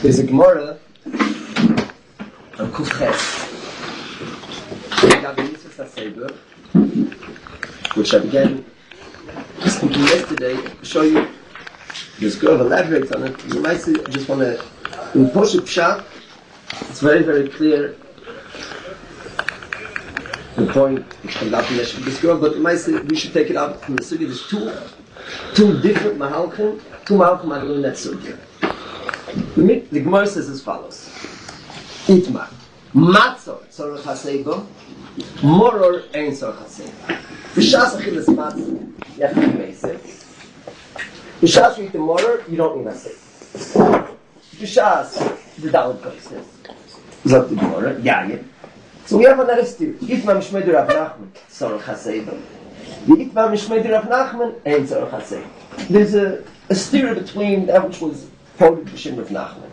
There's a Gemara on Kuf Ches, which I began speaking yesterday to show you. This girl elaborates on it. You might see, I just want to, in Poshet Pshat, it's very, very clear the point about this girl, but you might say we should take it out from the sugi. There's two different mahalchim, are doing that sugi. The Gemara says as follows: Itmar, matzor tzorach haseibo, moror ein tzorach haseibo. B'shas achilas matzor, you have to be meisef. B'shas you eat the moror, you don't need haseibo. B'shas the daled places, zot the moror, yayin. So we have another steer. Itmar mishmeidu Rav Nachman tzorach haseibo. Itmar mishmeidu Rav Nachman ein tzorach haseibo. There's a steer between that which was quoted B'Shem Rav Nachman.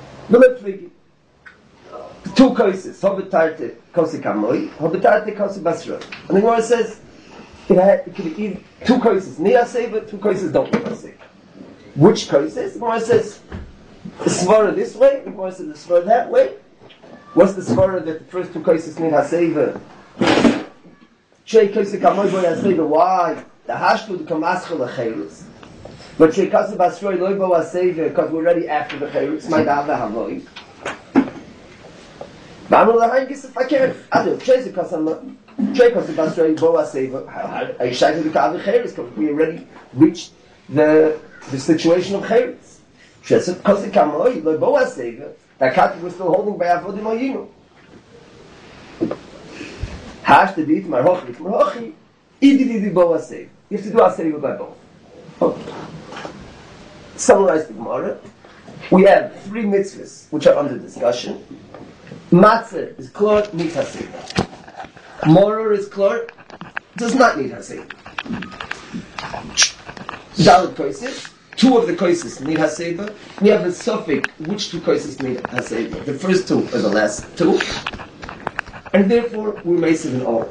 Two cases, Hobetarte Kosi Kamoi, Hobetarte Kosi Basra. And the Gemara says it could be two cases, Nia Seiba, two cases don't Nia Seiba. Which cases? The Gemara says the Svara this way, the Gemara says the Svara that way. What's the Svara that the first two cases Nia Seiba? Shei Kosi Kamoi Boya Seiba, why? The Hashtu the Kamaschel Achelis. But Sheikasa Basroi Loibo was Savior because we're already after the Chayrus, my Dava Havoi. But I'm going to if I can't. I do. Sheikasa Basroi Loibo was Savior. I shine to the Kav Chayrus because we already reached the situation of Chayrus. Sheikasa Kamoi Loibo was Savior. That Kav was still holding by Avodim Oyinu. Hash the Dit Marhochi, Idi Bo was Savior. You have to do a Savior by both. Okay. Summarize the Gemara. We have three mitzvahs which are under discussion. Matzah is klor, need haseiba. Moror is klor, does not need haseiba. Dalet koises, two of the koises need haseiba. We have the suffix, which two koises need haseiba. The first two are the last two. And therefore, we may say in all.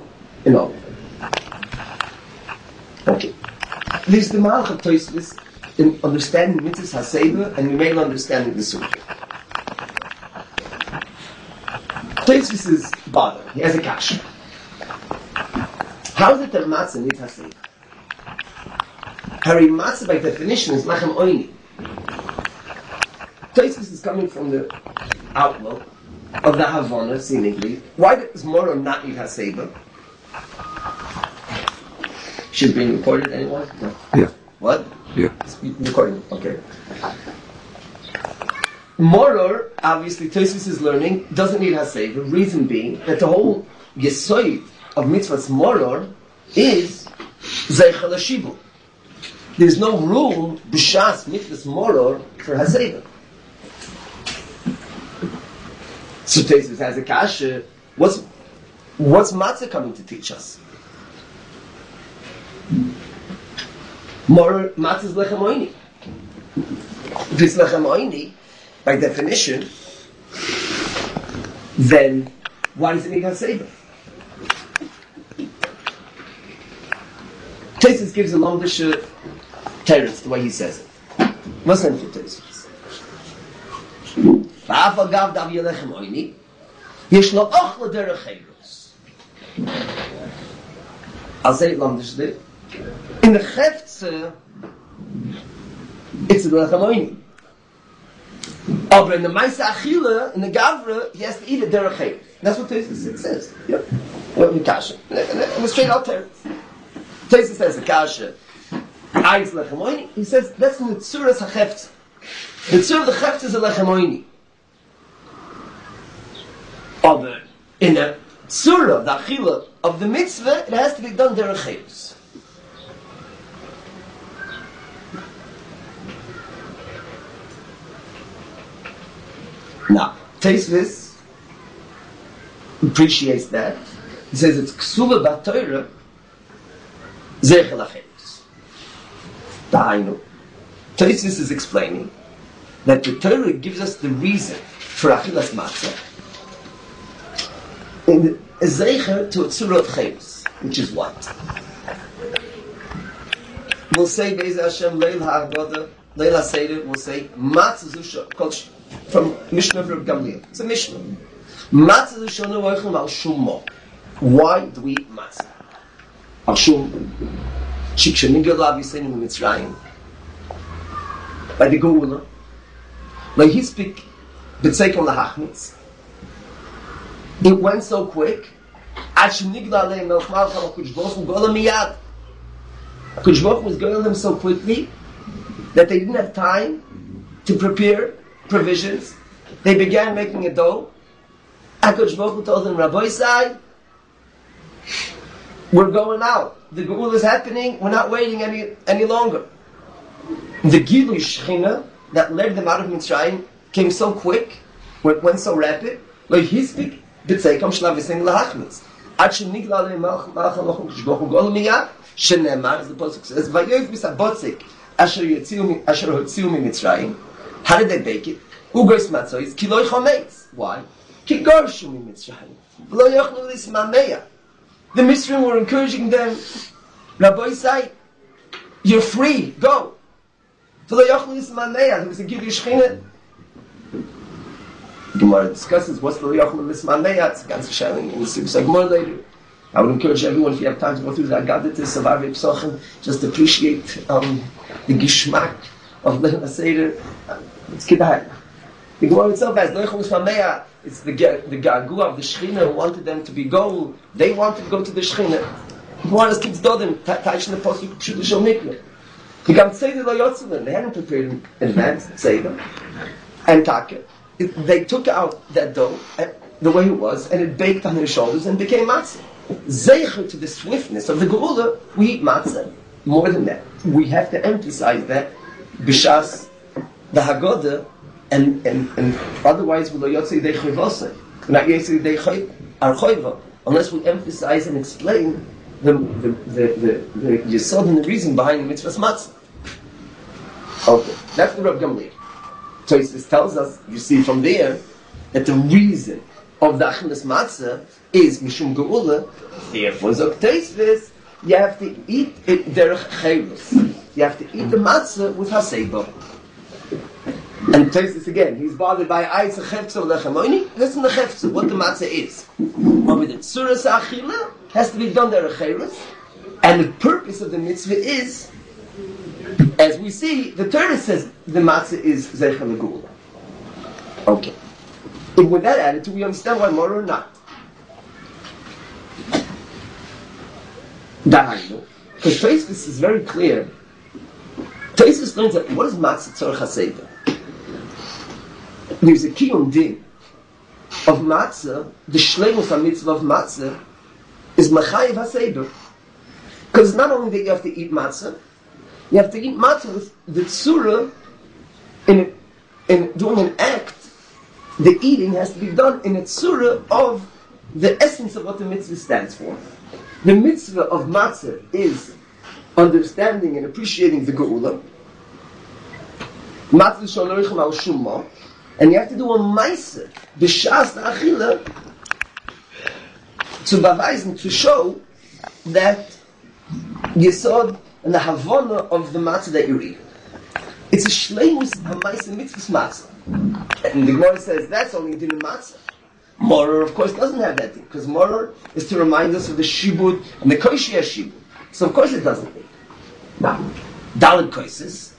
Okay. There's the Malach of Tosfos in understanding mitzvahs haseiba, and we may not understanding the sukkah. Tosfos is bothered. He has a kasha. How is it that matzah needs haseiba? Hari matzah by definition is lachem oini. Tosfos is coming from the outlook of the Havana, seemingly. Why does Moror not need haseiba? Should be recorded, anyone? No. Yeah. What? Yeah. Recording, okay. Moror, obviously, Tosfos is learning, doesn't need haseiva. Reason being that the whole yesoid of mitzvahs moror is zeichel hashibu. There's no room b'shas mitzvahs moror for haseiva. So Tosfos has a kasha. What's matzah coming to teach us? More matzah is lechem oini. If it's lechem oini, by definition, then why does it need haseiba? Tosfos gives a longish terence the way he says it. Listen to Tosfos. Va'af agav dav yelechem oini, yesh lo ochla derech chayros. I'll say it longishly. In the Cheftze, it's a Lechem Oini. But in the Maisa Achila, in the Gavra, he has to eat it derech chayv. That's what Tosfos says. Yep. Kasha. And straight out there. Tosfos says the Kasha. Ayis Lechem Oini. He says that's in the Tzuras HaCheftze. The Tzur of the Cheftze is a Lechem Oini. But in the Tzura, the Achila of the Mitzvah, it has to be done derech chayv. Now, Tosfos appreciates that. He says it's ksuva b'Torah zeichel acheres. Dahainu. Tosfos is explaining that the Torah gives us the reason for achilas matzah in a zeicher to a tzura of cheres, which is what? We'll say Be'ez Hashem Leil Ha'avodah Leila Seder will say, Matzah Zusha, from Mishnah of Gamliel. It's a Mishnah. Matzah Zusha Noachim al Shummo. Why do we eat matzah? Al Shum. Shikshanigal Aviseinu Mitzrayim. By the Geula. Like he speak, B'tzeikom Lahachmitz. It went so quick. Ashnigla Alei Melch Malcham HaKudosh Baruch Hu Gola Miyad. HaKudosh Baruch Hu was going them so quickly that they didn't have time to prepare provisions. They began making a dough. HaKadosh Baruch Hu told them, Rabbi Sai, we're going out. The Geula is happening. We're not waiting any longer. The Gilui Shechina that led them out of Mitzrayim came so quick, went so rapid. Like he speak, B'tzeikom Shlav Yisrael Lahachmitz. Ad Shenigla Alei Malcham HaKudosh Baruch Hu Gola Miyad. Shenemar, as the pasuk says, Vayoyv Misabotzik Asher Hotziu Mitzrayim. How did they bake it? Ugos Matzois Kiloi Chometz. Why? Ki Gorshu Mitzrayim. V'lo Yochnu Lismameya. The Mitzrayim were encouraging them. Rabbi say, you're free, go. V'lo Yochnu Lismameya. There was a Gilui Shechina. Gemara discusses what's the Yochnu Lismameya. It's a ganze sharing in the Sibus HaGemara later. I would encourage everyone, if you have time to go through the Agaditis of Arvei Psochim, just appreciate the Gishmak of Leila Seder. It's Kedai. The Gemara itself has Yochnu Lismameya. It's the Gagu of the Shechina who wanted them to be gold. They wanted to go to the Shechina. The Gemara kids dodim Taishin the Pasuk Pshuta Shel Mikra. The Gam Tzeder Lo Yotzelen. They hadn't prepared in advance Tzeder and Taka. They took out that dough the way it was, and it baked on their shoulders and became matzah. Zeicher to the swiftness of the Geula, we eat matzah. More than that, we have to emphasize that b'shas the Haggadah, and otherwise we lo yotzei dei chayvosei, not yotzei dei archoiva, unless we emphasize and explain the yesod and the reason behind the mitzvah's matzah. Okay, that's the Rav Gamliel. So it tells us, you see from there, that the reason of the Achilas Matzah is Mishum Geula. Therefore, Zok Teisves, you have to eat it derech chayrus. You have to eat the matzah with haseba. And Teisves again, he's bothered by Eitz Chefza Lechamoni. Listen to Chefza, what the matzah is. But with the Tzuras Achila, has to be done derech chayrus. And the purpose of the mitzvah is, as we see, the Torah says the matzah is Zeicha L'Geula. Okay. And with that attitude, we understand why more or not. Because Tosfos is very clear. Tosfos learns that what is matzah tzorech haseder? There's a kiyum din of matzah. The shleimus mitzvah of matzah is machayev haseder. Because not only that you have to eat matzah, you have to eat matzah with the tzura in doing an act. The eating has to be done in a tzura of the essence of what the mitzvah stands for. The mitzvah of matzah is understanding and appreciating the geula. Matzah shalorichem al shumma, and you have to do a ma'aser b'shas achila to beweisen, to show that yesod and the havana of the matzah that you eat. It's a shleimus ha'ma'aser mitzvah's matzah. And the Gemara says that's only din matzah. Morer, of course, doesn't have that thing, because Morer is to remind us of the shibud and the koshia shibud. So of course it doesn't need. Now, Dalet Koises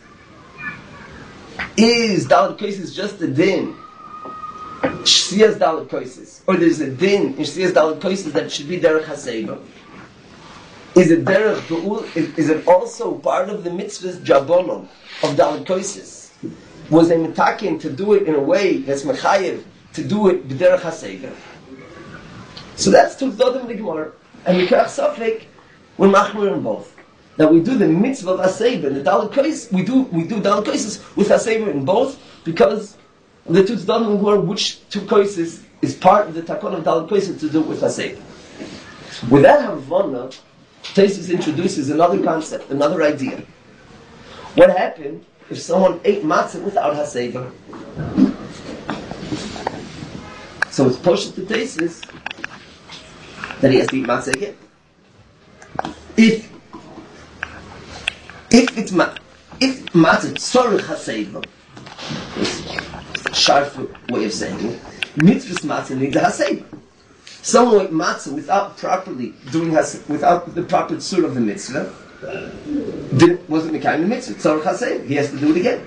is just a din. Shsiyas Dalet Koises, or there's a din in Shsiyas Dalet Koises that should be derech haseba. Is it derech geul? Is it also part of the mitzvah's jabonon of Dalet Koises? Was a mitakin to do it in a way that's mechayev, to do it b'derech hasega. So that's to Zodim the Gemara. And Mikrach Sofek, we're machmir in both. Now we do the mitzvah of hasega, the Dalet Kois, we do Dalet Koises with hasega in both, because the two Zodim were which two Koises is part of the takon of Dalet Koises to do it with hasega. With that Havana, Tosfos introduces another concept, another idea. What happened if someone ate matzah without haseba? So it's posted to Tosfos that he has to eat matzah again. If if matzah tzorich haseva, sharper way of saying it, mitzvah's matzah needs a haseva. Someone with matzah without properly doing without the proper tzur of the mitzvah wasn't the kind of mitzvah. Tzorich haseva. He has to do it again.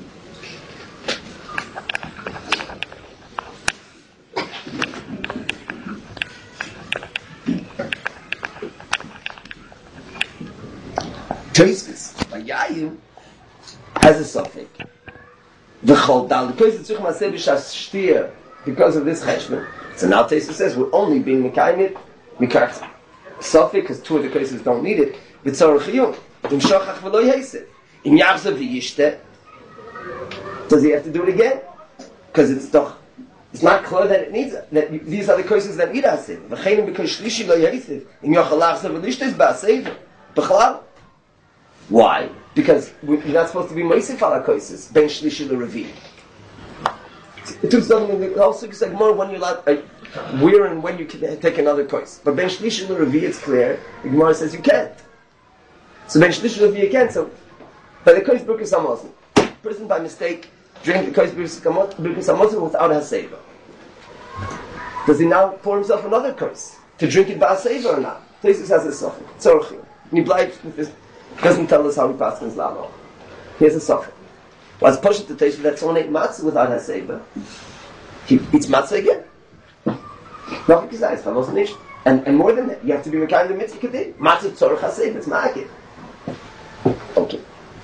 Tosfos by Yayin has a suffix. The chol dal because it's maseh b'shas shtir because of this cheshbon. So now Tosfos says we're only being mekayim mikach suffix because two of the cases don't need it. V'tzorich chiyum im shochach v'lo yesef im yachzav v'yishte. Does he have to do it again? Because it's not clear that it needs it. That these are the cases that need hasef. V'cheinim because shlishi lo yesef im yochal lachzav v'lishte is ba'asef b'chalal. Why? Because you're not supposed to be meisif ala koises ben shlishi l'revi. It took something also it's like more when you're allowed where and when you can take another kois. But ben shlishi l'revi it's clear. The Gemara says you can't. So ben shlishi l'revi you can't. So by the kois brukas hamosin, person by mistake drink the kois brukas hamosin without a haseva. Does he now pour himself another kois to drink it by haseva or not? Tosfos has a suffix. Tzorchim. And he bleibt with this. Doesn't tell us how he passes his lano. Here's a suffix. Was pushed to taste that someone ate matzah without haseva. He eats matzah again. Nothing besides, but wasn't nicht. And more than that, you have to be mekayim the mitzvah kedei. Matzah tzorich haseva. It's ma'akid. Okay.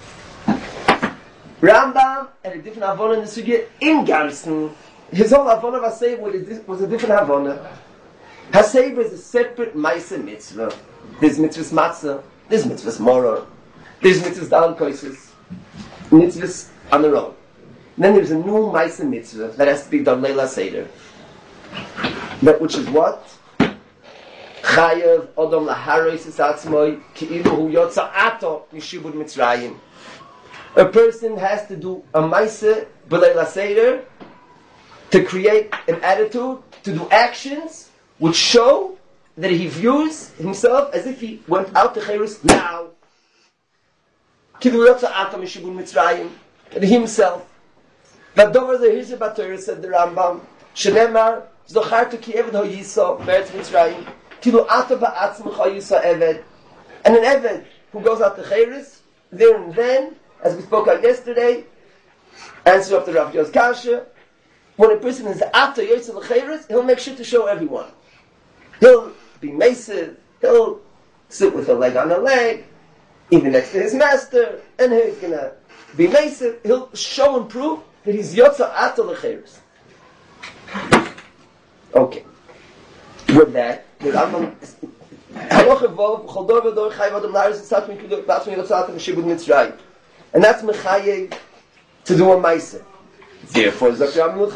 Rambam had a different havana in the sugya in Gamson. His whole havana of haseva was a different havana. Haseva is a separate ma'aseh mitzvah. There's mitzvah's matzah. There's mitzvahs moror. There's mitzvahs down koises. Mitzvahs on their own. And then there's a new ma'aseh mitzvah that has to be done leila seder. That which is what? Chayev odom laharois es atzmoi ki'ilu hu yotza ato mishibud mitzrayim. A person has to do a ma'aseh b'leila seder to create an attitude, to do actions which show that he views himself as if he went out to Cherus now. And himself. Vadover the Hirze Batorah said the Rambam, Shenemar, Zochartu ki Eved ho Yisa, Beretz Mitzrayim, Kilu Ata ba'atzmach ho Yisa Eved. And an Eved who goes out to Cherus, there and then, as we spoke out yesterday, answer up to Rav Yos Kasha, when a person is Ata Yisa L'Cherus, he'll make sure to show everyone. He'll be massive, he'll sit with a leg on a leg, even next to his master, and he's gonna be massive, he'll show and prove that he's Yotza Ata L'Cheres. Okay. With that, the Rambam and that's Mechayev to do a Maaseh. Therefore, the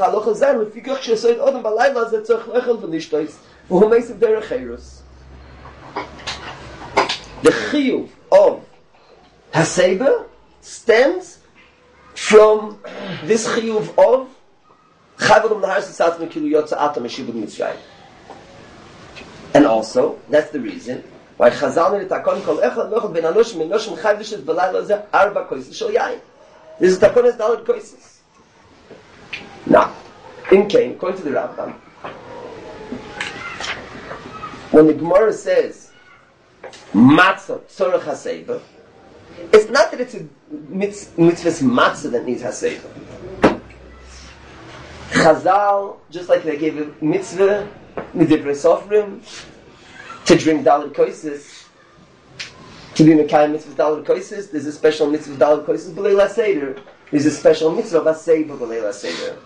chiyuv of haseba stems from this chiyuv of and also that's the reason why Chazal in Takon kol echad lochad ben anoshim ben anoshim chayv lishet b'layla zeh arba koises shel yayin. This is Takon es daled koises. Now, in Cain, according to the Rambam, when the Gemara says matzah tzorech haseba, it's not that it's a mitzvah's matzah that needs haseba. Chazal, just like they gave a mitzvah midivre sofrim to drink daled koises, to be mekayim mitzvah daled koises, there's a special mitzvah daled koises b'leila seder. There's a special mitzvah of haseba b'leila seder.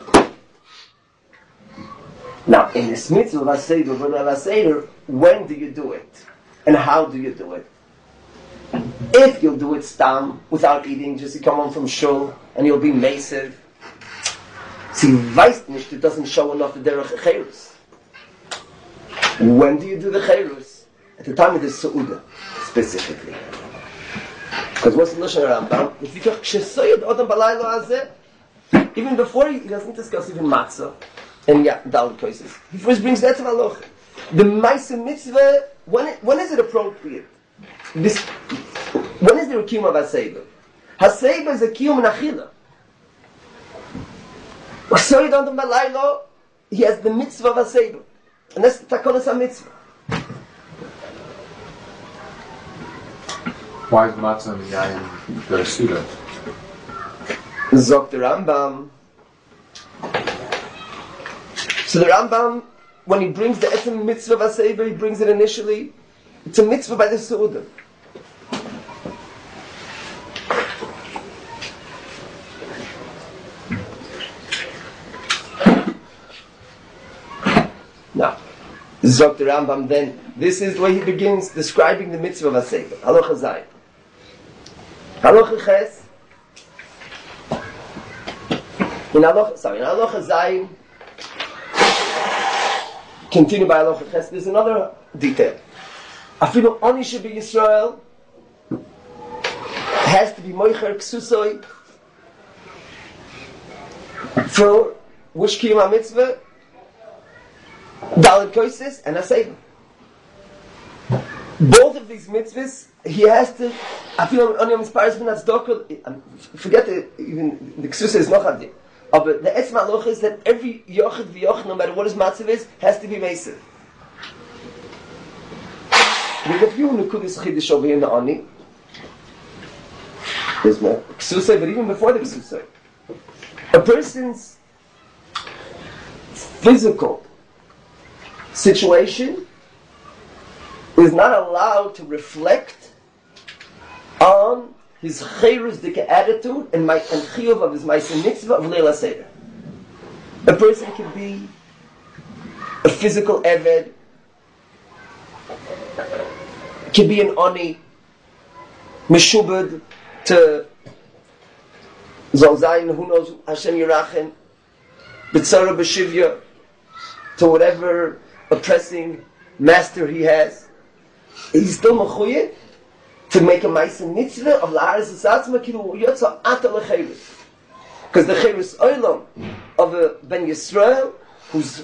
Now, in this mitzvah of haseba b'leila seder, when do you do it? And how do you do it? If you'll do it stam, without eating, just you come home from shul, and you'll be mesiv, see, weißt nicht, it doesn't show enough the derech cherus. When do you do the cherus? At the time of the Seudah, specifically. Because what's the Lashon Rambam? Even before he doesn't discuss even matzah and daled koises. He first brings that to Halacha. The Maaseh mitzvah, when is it appropriate? When is the Rekim of Haseba? Haseiba is a kiyum nachila. So you don't know Balaylo, he has the mitzvah of Haseiba. And that's the takonas ha-mitzvah. Why is matzah and yayin their student? Zok the Rambam. So the Rambam, when he brings the etzem mitzvah of Haseiba, he brings it initially. It's a mitzvah by the Seudah. Now, Zok the Rambam then, this is where he begins describing the mitzvah of Haseiba. Halacha Zayin. Halacha Ches. In Halacha Zayin, continue by Halacha Ches, there's another detail. Afilu Oni Shebi Yisrael has to be Moicher Ksusoi for which Kiyum HaMitzvah, Dalet Koises and Haseiba. Both of these mitzvahs, he has to. I feel only on his paris ben tzedakah. Forget even the ksusa is noch adir. But the etzma halacha is that every yochid v'yochid, no matter what his matzav is, has to be meiser. There's a few nekudas chidush over here in the ani. There's no ksusa, but even before the ksusa, a person's physical situation is not allowed to reflect on his chayrus attitude and chiyuv of his ma'aseh mitzvah of Leil HaSeder. A person can be a physical eved, can be an oni, meshubed to Zolzayin, who knows, Hashem Yerachem, B'tzara B'shivya, to whatever oppressing master he has. He's still mechuyev to make a ma'aseh mitzvah of la'aretz esatzma kilu yotza ata lecheirus. Because the cheirus olam of a ben Yisrael who's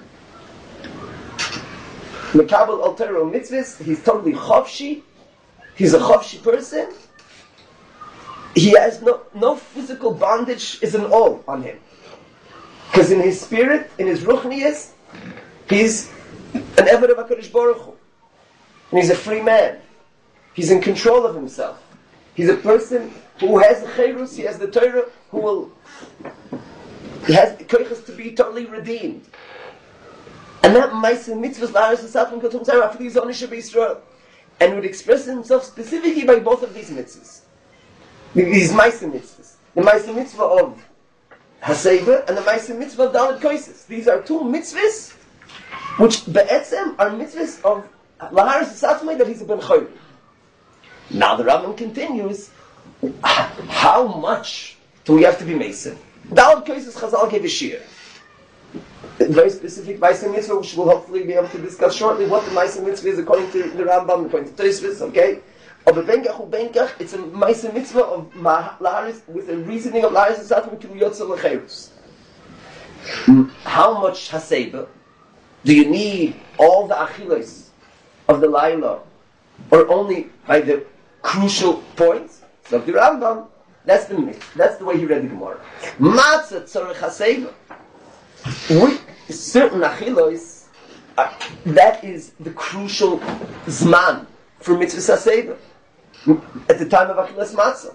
mekabel al Torah mitzvahs, he's totally chofshi. He's a chofshi person. He has no physical bondage is an all on him. Because in his spirit, in his ruchnius, he's an eved of HaKadosh Baruch Hu. And he's a free man. He's in control of himself. He's a person who has the chayrus, he has the Torah, he has the koiches to be totally redeemed. And that ma'aseh mitzvahs la'aretz esatzma k'tum tzara afli zonish b'Yisrael, and would express himself specifically by both of these mitzvahs. These ma'aseh mitzvahs. The ma'aseh mitzvah of Haseiba and the ma'aseh mitzvah of Dalet Koises. These are two mitzvahs which be'etzem are mitzvahs of Laharis Esatzmai that he's a ben Chayim. Now the Rambam continues, how much do we have to be Mason? Dalet Koises Chazal gave a shir. Very specific ma'aseh mitzvah, which we'll hopefully be able to discuss shortly, what the ma'aseh mitzvah is according to the Rambam, according to Tosfos, okay? Of a benkach u benkach, it's a ma'aseh mitzvah of Laharis, with a reasoning of Laharis Esatzmai Kilu Yotza Lecheirus. How much Haseiba do you need all the achilos of the Laila, or only by the crucial points? So the Rambam, that's the myth. That's the way he read the Gemara. Matzah tzorech haseiba. With certain achilos, that is the crucial zman for mitzvah haseiba. At the time of achilas matzah.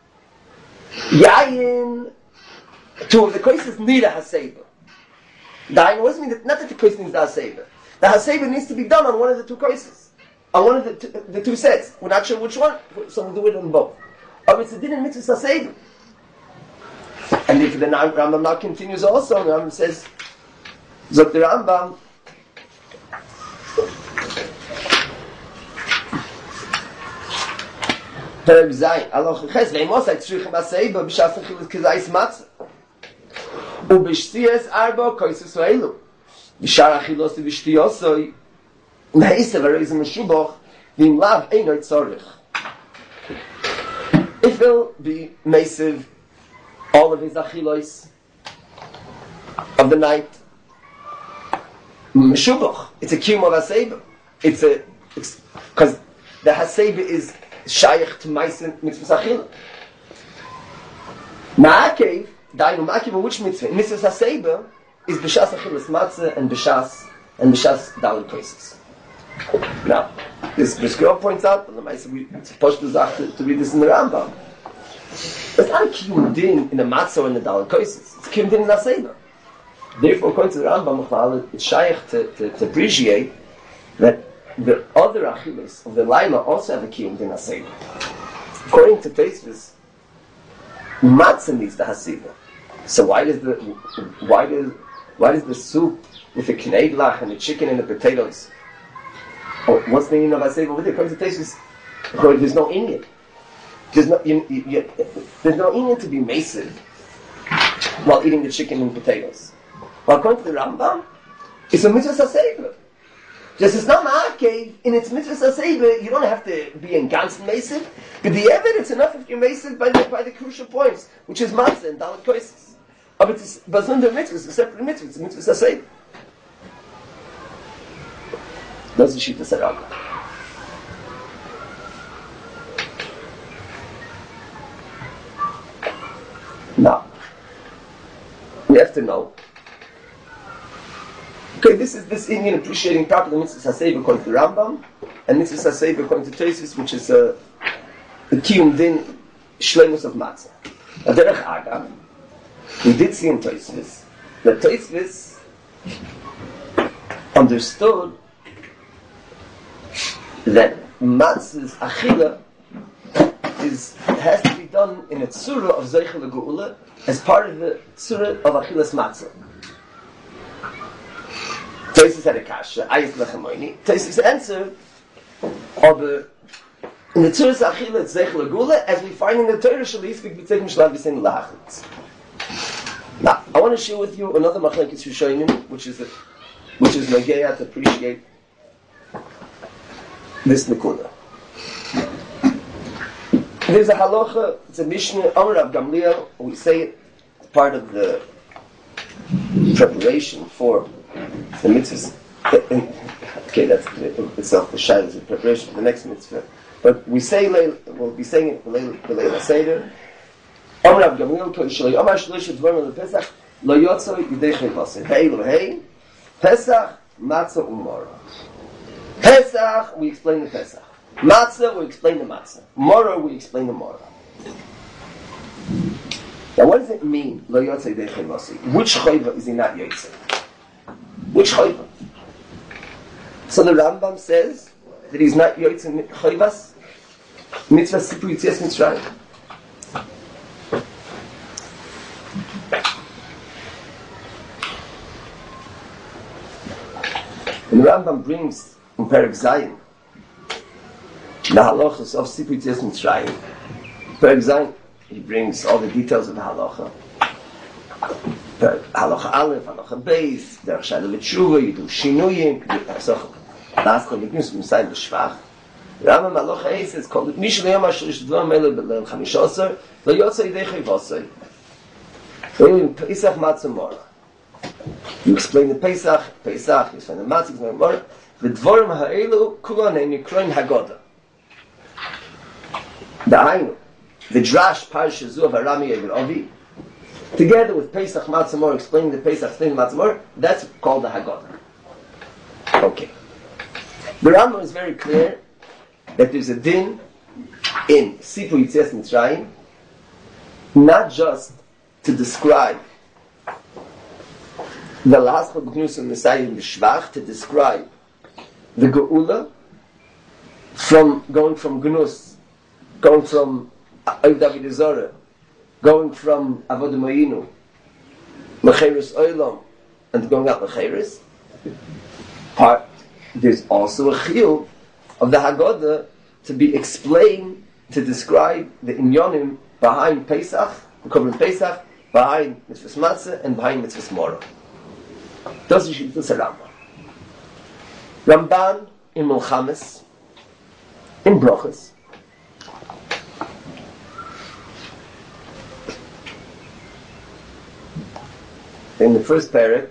Yayin, two of the koises need a haseiba. Dain doesn't mean that not that the kois needs the haseiba. The haseiba needs to be done on one of the two koises, on one of the two sets. We're not sure which one, so we'll do it on both. Or it's a din in mitzvah haseiba. And if the Rambam now continues also, the Rambam says, Zok the Rambam, Perek Zayin, Aloch Ches, Ve'imosai tzrichem haseiba, b'shas achilas kizayis matzah. ובשתיאס ארבע קויסס ואלו בשאר אכילוס ובשתיאוסוי נעיסה הרי זה משובח ואם לאו אינו צורך. It will be massive all of his achilos of the night meshubach. It's a kiyum of haseiba. It's because the haseiba is shaykh to ma'aseh mitzvah achila. Ma'akev, dainu ma'akev, which mitzvah? Mitzvah Haseba is b'shas achilas matzah and b'shas dalit places. Now, this girl points out, and we're supposed to read this in the Rambam. It's not a kiyum din in the matzah or in the dalit places. It's a kiyum din in Haseba. Therefore, according to the Rambam, it's shaykh to appreciate that the other achilas of the laila also have a kiyum din Haseba. According to Tosfos, matzah needs the Haseba. So why does the soup with the kneidlach and the chicken and the potatoes? Oh, what's the meaning of Haseba over there? According to Tosfos, there's no inyan. There's no inyan to be massive while eating the chicken and potatoes. Well, according to the Rambam, it's a mitzvah Haseba. Just it's not ma'akev, in its mitzvah Haseba, you don't have to be in ganz massive. But the evidence enough if you're massive by the crucial points, which is matzah and dalit koises. But it's under mitzvah, it's a separate mitzvah, it's a mitzvah Haseba. That's the Shita Saraka. Now, we have to know. Okay, this is this Indian appreciating properly mitzvah Haseba according to the Rambam, and mitzvah Haseba according to Tosfos, which is the kiyum din shleimus of matzah. Now, derech agav, we did see in Tosfos that Tosfos understood that matzah's achila has to be done in a tzura of zeichel geula as part of the tzura of achilas matzah. Tosfos had a kasha, ayis lechamoini. Tosfos answered, aber in the tzura achila it's zeichel geula as we find in the Torah shalistik b'tzeichim shlav b'sein lahachitz. Now, I want to share with you another machlekes rishonim, which is nageya to appreciate this nekuda. There's a halacha, it's a Mishnah, Amar Rav Gamliel, we say it, it's part of the preparation for the mitzvahs. Okay, that's itself the shayla is the preparation for the next mitzvah. But we say, we'll be saying it for Leila Seder. Amar Rav Gamliel, Kol Shalei, Amar Shalosh Dvarim LePesach, Lo Yotzo Yidei Chayvasei. Hey, lo hey, Pesach, Matzah Umara. Pesach, we explain the Pesach. Matzah, we explain the matzah. Mora, we explain the mora. Now, what does it mean? Lo yotzei dei chayvasi. Which chayva is he not yotzei? Which chayva? So the Rambam says that he's not yotzei chayvas. Mitzvah sipu yitzias mitzrayim. And the Rambam brings in Perek Zayin the halachas of Sipur Yitzias Mitzrayim. Perek Zayin, he brings all the details of the halacha. Halacha Aleph, halacha Beis, derech shayla v'tshuva, you do shinuyim, last time, begins from Misayim B'Shvach. Rambam halacha Eis says, called it Mishal Yom HaShlish Dvar Melech B'Leil Chamishosar, Lo Yotzei Yidei Chayvosei. Pesach Matzah Mora. You explain the Pesach, you explain the Matzah, you explain the Mora. The Dvorim Ha'elu Kulonim Yikroin Hagoda. The Drash Parsha Zu of Arami Evil Ovi, together with Pesach Matzah Mor, explaining the Pesach, explaining the Matzah Mor, that's called the Haggadah. Okay. The Rambam is very clear that there's a din in Sipur Yitzias Mitzrayim, not just to describe the last of Gnus and Messiah in the Shvach, to describe the Geula from going from Gnus, going from Oiv David Zora, going from Avodah Mayinu, Mecheres Oilam, and going out Mecheres. There's also a chiyuv of the Haggadah to be explained, to describe the inyonim behind Pesach, the Korban Pesach, behind Mitzvahs Matzah, and behind Mitzvahs Mora. Das ist das Rambam. Ramban in Milchames, in Brochus, in the first parak,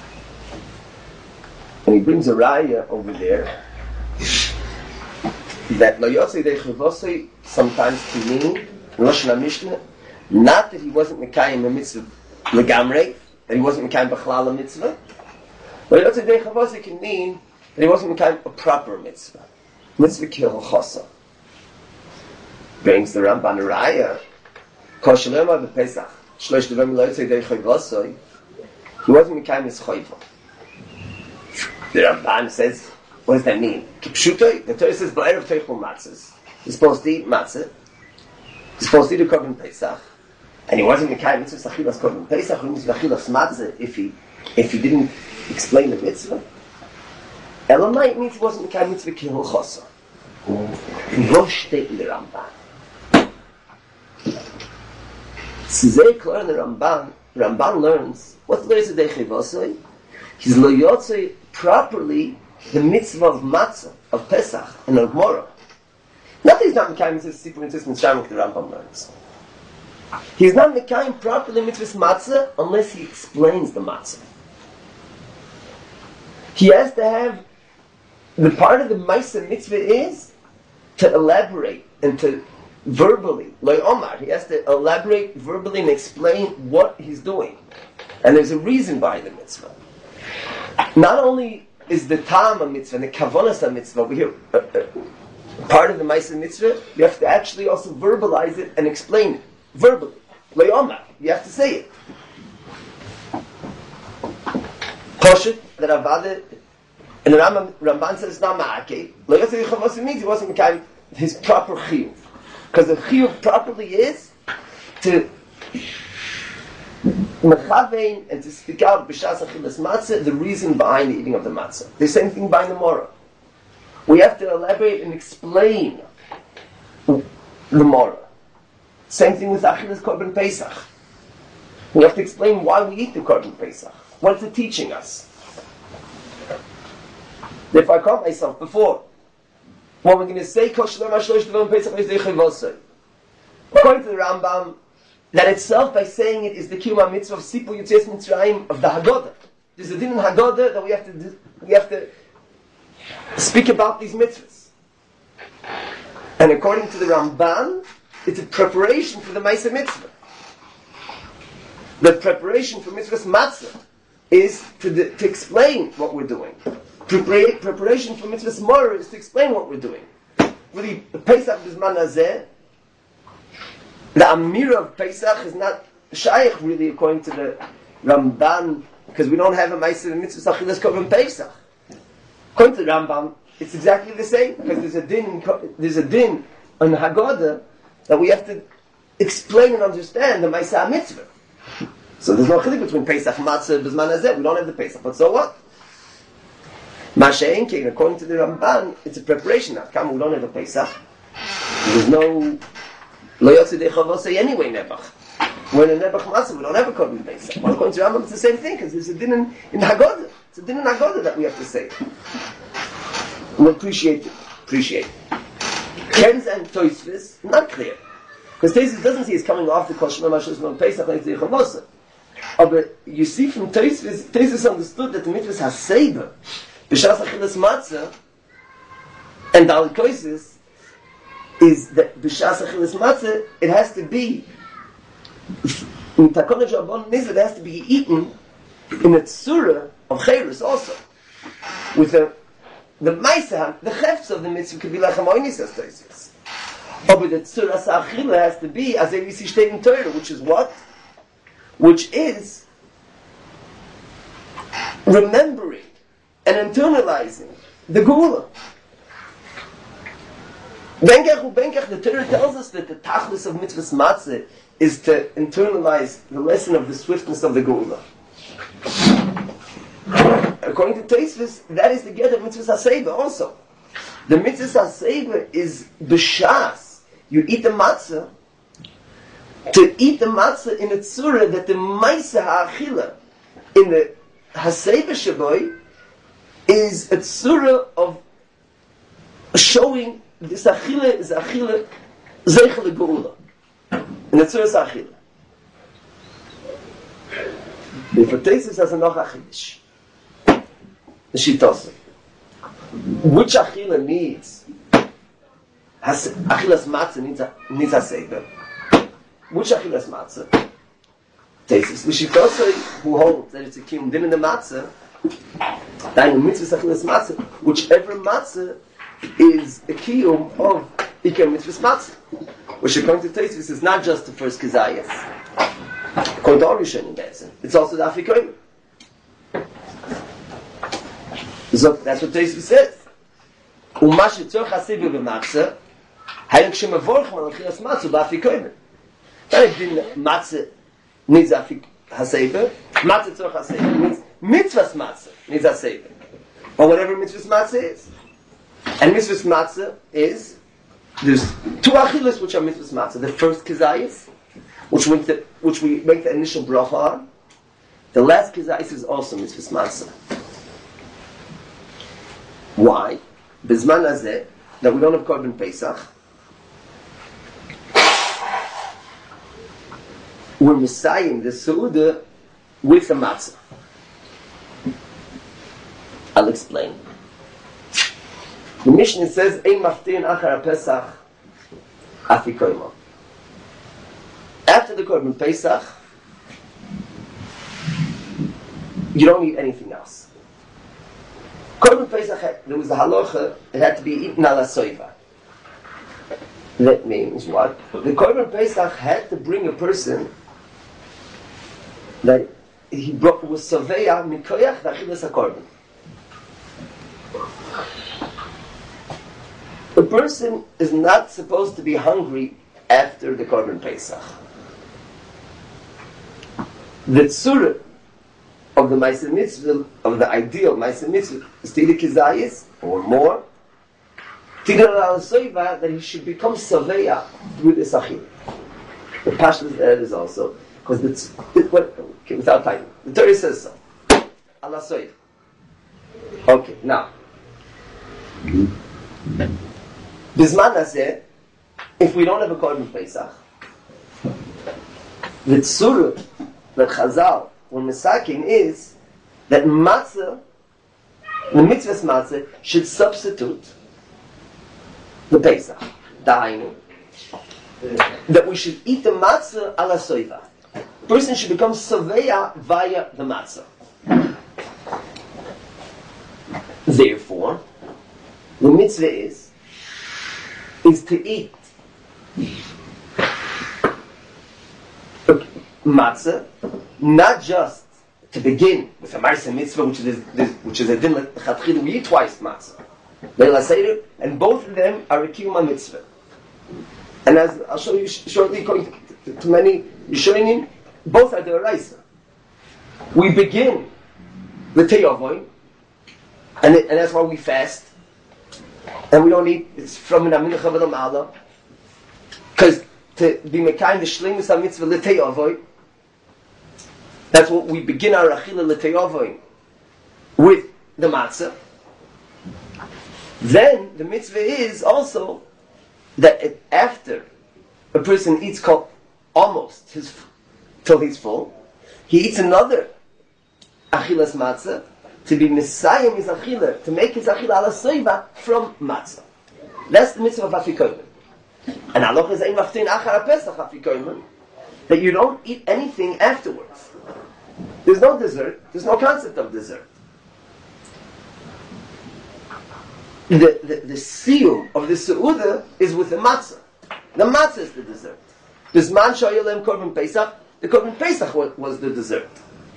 and he brings a raya over there that lo yotzei dei chavosei sometimes can mean in Lashon HaMishnah, not that he wasn't mekayim a mitzvah legamrei, that he wasn't mekayim b'chlal a mitzvah. Lo yotzei dei chavosei can mean that he wasn't mekayim a proper mitzvah. Mitzvah k'hilchosa. Brings the Ramban Raya, kol shalema b'Pesach, shlosh devim lo yotzei dei chavosei, he wasn't mekayim his chayva. The Ramban says, what does that mean? Kipshutoi, the Torah says, b'erev teichel matzahs. He's supposed to eat matzah. He's supposed to eat a korban Pesach. And he wasn't mekayim mitzvah achilas korban Pesach, or mitzvah achilas matzah, if he didn't explain the mitzvah. Elamite means he wasn't mekayim mitzvah kihul chosa. Wo steht in the Ramban? Tzizei klar in the Ramban learns, what's the Leis Adei Chivosoi? He's lo yotzei properly the mitzvah of matzah, of Pesach, and of Gemara. Not that he's not mekayim mitzvah sipur and tzis the Rambam learns. He's not mekayim properly mitzvah matzah unless he explains the matzah. He has to have, the part of the Maisa mitzvah is to elaborate and to verbally, loy omar, he has to elaborate verbally and explain what he's doing. And there's a reason behind the mitzvah. Not only is the ta'am a mitzvah and the kavonas a mitzvah, we hear part of the Maisa mitzvah, you have to actually also verbalize it and explain it verbally. Loy omar, you have to say it. Poshet, the Ravada, and the Ramban says it's not ma'akeh. Lo yotzei chavosei means he wasn't mekayim his proper chiyuv. Because the chiyuv properly is to mechavein and to speak out b'shas achilas matzah, the reason behind the eating of the matzah. The same thing by the Morah. We have to elaborate and explain the Morah. Same thing with achilas korban Pesach. We have to explain why we eat the korban Pesach. What is it teaching us? If I caught myself before, what we're going to say, according to the Rambam, that itself, by saying it, is the kiyum mitzvah of Sipur Yetzias Mitzrayim of the Haggadah. There's a din in Haggadah that we have to speak about these mitzvahs. And according to the Ramban, it's a preparation for the Maisa mitzvah. The preparation for mitzvah's matzah is to explain what we're doing. Preparation for mitzvah's morah is to explain what we're doing. Really, Pesach Bizman Hazeh, the Amira of Pesach is not shaykh really according to the Ramban, because we don't have a Maisa mitzvah achilas korban Pesach. According to the Rambam, it's exactly the same, because there's a din on Haggadah that we have to explain and understand the Maisa mitzvah. So there's no chiluk between Pesach, Matzah, Bizman Hazeh. We don't have the Pesach, but so what? Masha'en Kein, according to the Ramban, it's a preparation. Now, come, we don't have the Pesach. There's no Lo Yotzei Dei Chavosei anyway, Nebuch. We're in a Nebuch Matzah, we don't have a korban Pesach. Well, according to the Rambam, it's the same thing, because there's a din in Haggadah. It's a din in Haggadah that we have to say. We appreciate it. Kenz and Toisvis, not clear. Because Toisvis doesn't see it's coming off the Kol Shema Mashos Mon Pesach like the Chavosei. But you see from Toisvis understood that the mitzvah has Seiber. B'shas achilas matzah and Dalit Koises is that b'shas achilas matzah it has to be in Takon Jabon Nizar, it has to be eaten in a tzura of Cheirus also with the Maisa, the chefs of the mitzvah could be like Hamoinis as Toises. But the tzura sa'achila has to be as we see stated in Torah, which is what? Which is remembering and internalizing the Gula. The Torah tells us that the tachlis of mitzvah's matzah is to internalize the lesson of the swiftness of the Gula. According to Tosfos, that is the get of mitzvah's haseiva also. The mitzvah's haseiva is b'shas. You eat the matzah, to eat the matzah in a tzura that the maisa ha'achila in the haseiva shaboy is a tzura of showing this achila is achila zeichel geula. And the tzura is achila. The Tosfos has a noch achidish. The Shitose. Which achila needs Achilas matzah needs haseiber. Which achilas matzah? Tesis. L'shitosai, who holds that it's a kiyum din in the matzah, dainu mitzvah achilas matzah, whichever matzah is a kiyum of ikar mitzvah matzah. Which according to Tesis is not just the first kizayas. According to Orishan in Betzin, it's also the afikoyim. So that's what Tesis says. U'ma shetzor chaseiber b'matzah, hayim k'shemavorchem al achilas matzah b'afikoyim. That din matzah needs haseiber. Matzah tzorch haseiber means mitzvahs matzah needs haseiber, or whatever mitzvahs matzah is. And mitzvahs matzah is there's two achilas which are mitzvahs matzah. The first kizayis, which we make the initial bracha on. The last kizayis is also mitzvahs matzah. Why? Bizman hazeh that we don't have korban pesach. We're messiahing the Seudah with the matzah. I'll explain. The Mishnah says, Ein maftein achar Pesach afikoymo. After the Korban Pesach, you don't eat anything else. Korban Pesach, there was a halacha, it had to be eaten ala soiva. That means what? The Korban Pesach had to bring a person that he brought was saveya mikoyach v'achilas hakorban. The person is not supposed to be hungry after the Korban Pesach. The tzura of the Ma'aseh Mitzvah, of the ideal Ma'aseh Mitzvah, is to eat a kizayis or more. Tidar al-soiva that he should become saveya with the sachim. The Pashtus there is also. Because without time. The Torah says so. Allah soif. Okay, now. Bizman hazeh, if we don't have a Korban Pesach, the tzura that Chazal, when Mesakin is, that matzah, the mitzvah's matzah, should substitute the Pesach. Dainu. That we should eat the matzah ala soiva. Person should become saveya via the matzah. Therefore, the mitzvah is to eat matzah, not just to begin with a Ma'aseh Mitzvah, which is a din l'chatchila. We eat twice matzah, Leila Seder, and both of them are a kiyum mitzvah. And as I'll show you shortly, according to many Rishonim, both are the Oraisa. We begin the Teyavoy, and that's why we fast, and we don't eat. It's from an Amincha V'Lam Allah, because to be mekayim the Shleimus HaMitzvah l'Teyavoy, that's what we begin our Achila l'Teyavoy with the matzah. Then the mitzvah is also that after a person eats almost till he's full, he eats another achilas matzah to be messiah his achila, to make his achila ala soiva from matzah. That's the mitzvah of afikoyman. And halacha is ein maftein achar pesach afikoyman, that you don't eat anything afterwards. There's no dessert. There's no concept of dessert. The siyum of the seudah is with the matzah. The matzah is the dessert. Bisman shoyelem korban pesach. The korban pesach was the dessert.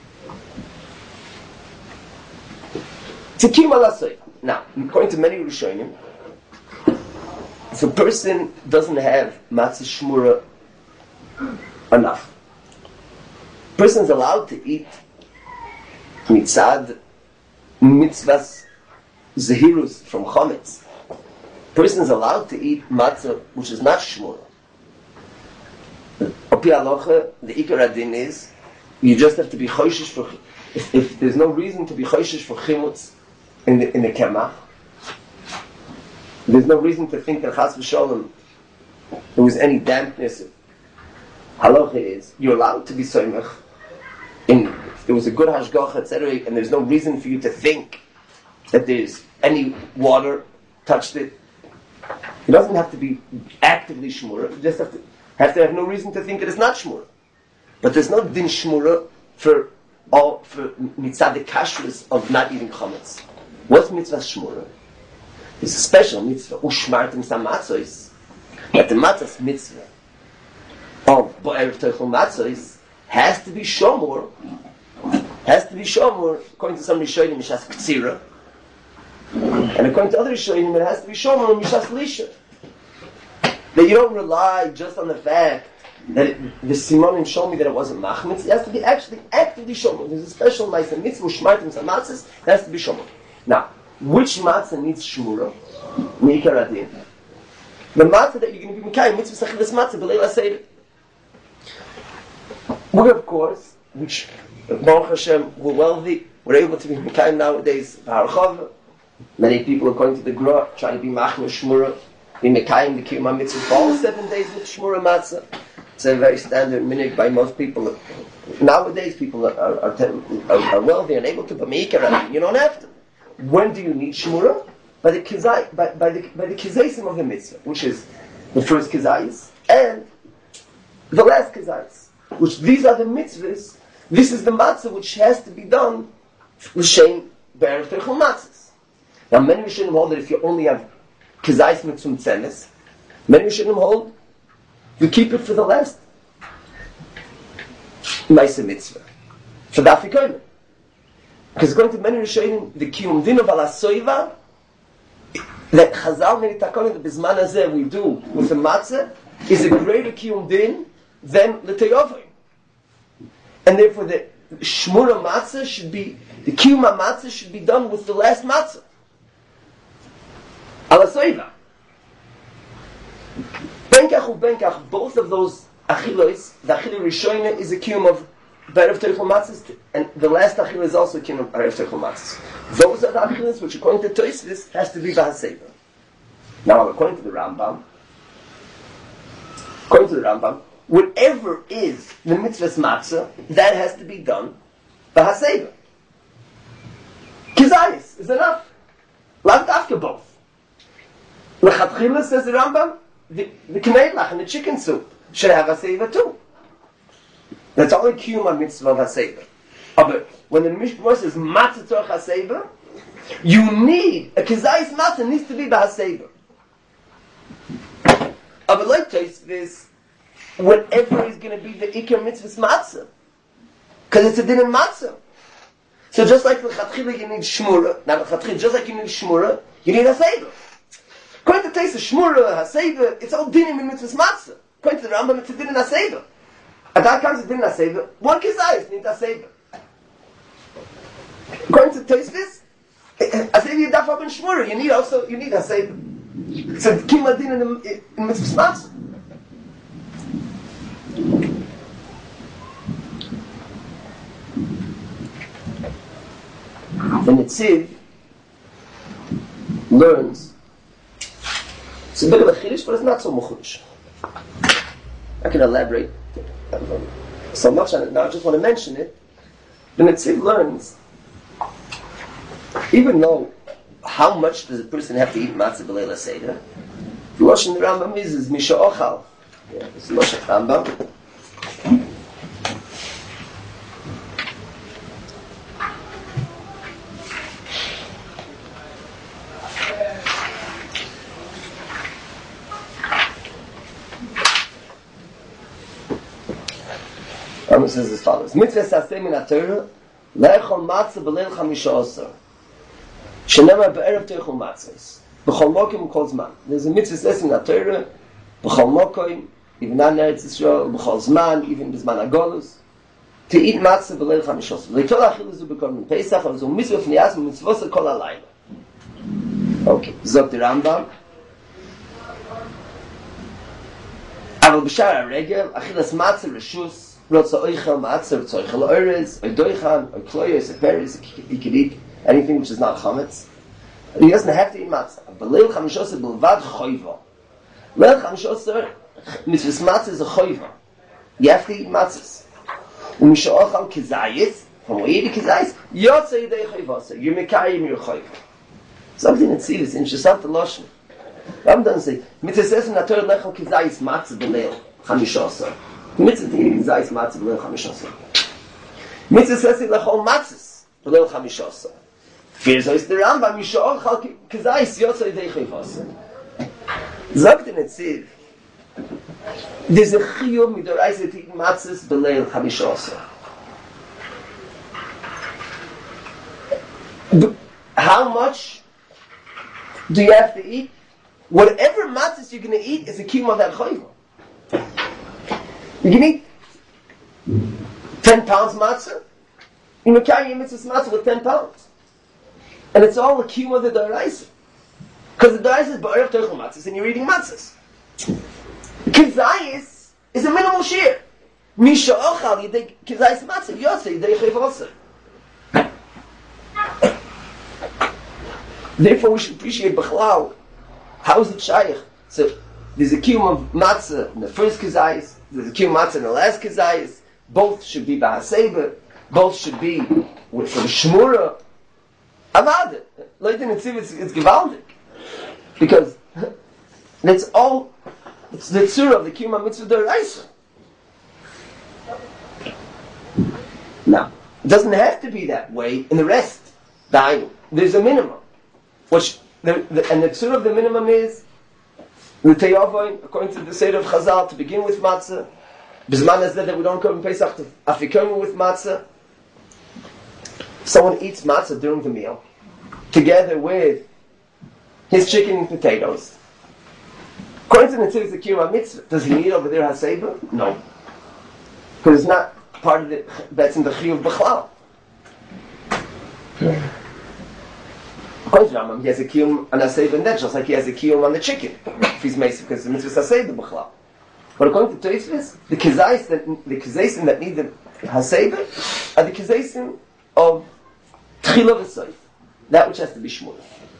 Tikim alasoi. Now, according to many Rishonim, if a person doesn't have matzah shmura enough, a person is allowed to eat mitzad mitzvahs zehirus from chometz. A person is allowed to eat matzah which is not shmura. Opi alocha, the ikar adin is you just have to be choishish for. If there's no reason to be choishish for chimutz in the kemach, there's no reason to think that chas v'sholem there was any dampness. Halacha is you're allowed to be soymech if there was a good hashgacha, etc., and there's no reason for you to think that there's any water touched it. He doesn't have to be actively shmura. You just have to have no reason to think it is not shmura. But there's no din shmura for mitzvah the kashrus of not eating chametz. What's mitzvah shmura? It's a special mitzvah. Ushmartim sam matzos. But the matzos mitzvah of bo'erev toichel matzos has to be shomur. Has to be shomur according to some Rishonim mishas ktsira, and according to other Rishonim it has to be shomur mishas lisha. That you don't rely just on the fact that the Simonim show me that it wasn't machmitz. It has to be actually actively shomur. There's a special mitzvah ushmartim sam matzos. It has to be shomur. Now, which matzah needs shmura? Meikar adin. The matzah that you're going to be mekayim mitzvah sachilas matzah b'leila seder. We, of course, which Baruch Hashem, we're wealthy, we're able to be mekayim nowadays. Many people, according to the Gra, try to be machmir shmura, be mekayim the kiyum mitzvah for all 7 days with shmura matzah. It's a very standard minhag by most people. Nowadays, people are wealthy and able to be meikar adin. You don't have to. When do you need shmura? By the kizaysim of the mitzvah, which is the first kizayis and the last kizayis, which these are the mitzvahs. This is the matzah which has to be done l'shem be'erev teichel matzahs. Now, many Rishonim hold that if you only have kizayis mitzvah tzenes, many Rishonim hold you keep it for the last ma'aseh mitzvah for the afikoyim. Because according to many Rishonim, the kiyum din of alasoiva that Chazal made takonim the bizman hazeh we do with the matzah is a greater kiyum din than the teyovim, and therefore the shmura matzah should be the kiyum matzah should be done with the last matzah. Alasoiva, benkach ubenkach, both of those achilos, the achil rishona is a kiyum of be'erev teichel matzahs, and the last achil is also kiyum of be'erev teichel matzahs. Those are the achilos which, according to Tosfos, has to be b'haseva. Now, according to the Rambam, whatever is the mitzvah's matzah, that has to be done b'haseva. Kizayis is enough. Lav dafka both. L'chatchila, says the Rambam, the kneilach and the chicken soup should have haseva too. That's only kiyum mitzvah of haseva. But when the Mishnah says matzah tzorch haseva, you need a kizayis matzah needs to be b'haseva. But like this, whatever is going to be the ikar mitzvah's matzah, because it's a din in matzah. So just like the chatchila you need shmura, now the chatchila just like you need shmura, you need haseva. According to the shmura, haseva, it's all din in mitzvah's matzah. According to the Rambam, it's a din in haseva. At that comes a din in haseva, one kizayis needs haseva. According to Tosfos, haseva you daf up in shmura, you need haseva. So the kima din in mitzvah's matzah. The Netziv learns, it's a bit of a chiddush, but it's not so much. I can elaborate so much on it now, I just want to mention it. The Netziv learns, even though how much does a person have to eat matzah b'leila seder, the Lashon the Rambam is misha ochal. Yeah, it's the Lashon Rambam. Rambam says as follows: Mitzvah saseh min haTorah le'echol matzah b'leil chamisha asar shenema be'erev teichel matzahs b'chol mokim kol zman. There's a mitzvah saseh min haTorah b'chol mokim, even on Eretz Yisrael, b'chol zman, even b'zman hagolus, to eat matzah b'leil chamisha asar. Le'tol achil zu b'korban Pesach, aber so mitzvah fnias mitzvah kol halayla. Okay, zok the Rambam. Aber b'shar haregel achilas matzah reshus. Anything which is not chametz, he doesn't have to eat matzah. But leil chamishosah bilvad choiva. Leil chamishosah mitzvahs matzah is a choiva. You have to eat matzahs. U'mishaochal kizayis, from where you eat kizayis, yotza yidei choivasa. You're mekayim your choiva. Something that sees in Shesat Lashon. Ram doesn't say, mitzvah says in the Torah, lechol kizayis matzah b'leil chamishasa. Mitzvah kizayis matzah b'leil chamishasa. Mitzvah says lechol matzahs b'leil chamishasa. Fears is the Rambam, Yisha'ol chal kizayis yotzai deichivasa. Zogt in Netziv, there's a chiyuv midoraisa to eat matzahs b'leil chamishasa. How much do you have to eat? Whatever matzahs you're going to eat is a kiyum of that chayva. You can eat 10 pounds matzah. You can carry your mitzvahs matzah with 10 pounds. And it's all a kiyum of the daraisa. Because the daraisa is ba'aref teichel matzahs and you're eating matzahs. Kizayis is a minimal share. Misha ochal yidei kizayis matzah yosei yidei chayv. Therefore, we should appreciate Bechlal. How is it shaykh? So, there's a kiyum of matzah in the first kizayis, there's a kiyum matzah in the last kizayis. Both should be b'haseba. Both should be for the shmura. Avada. Like in Netziv, it's gewaldig. Because it's all, it's the tzura of the kiyum of mitzvah d'oraisa. Now, it doesn't have to be that way in the rest. There's a minimum. Which and the tzur of the minimum is the teyavoin, according to the Seder of Chazal, to begin with matzah. Bisman has said that we don't come in Pesach to afikomen with matzah. Someone eats matzah during the meal, together with his chicken and potatoes. According to the Tziv's Akira Mitzvah, does he need over there haseba? No, because it's not part of the that's in the chiyuv b'chlal. According to Rambam, he has a kiyum on haseba and that, just like he has a kiyum on the chicken. If he's made because the mitzvah haseba b'chlal. But according to Tosfos, the kizaysim that need the haseba are the kizaysim of tchila v'soif, that which has to be shmur.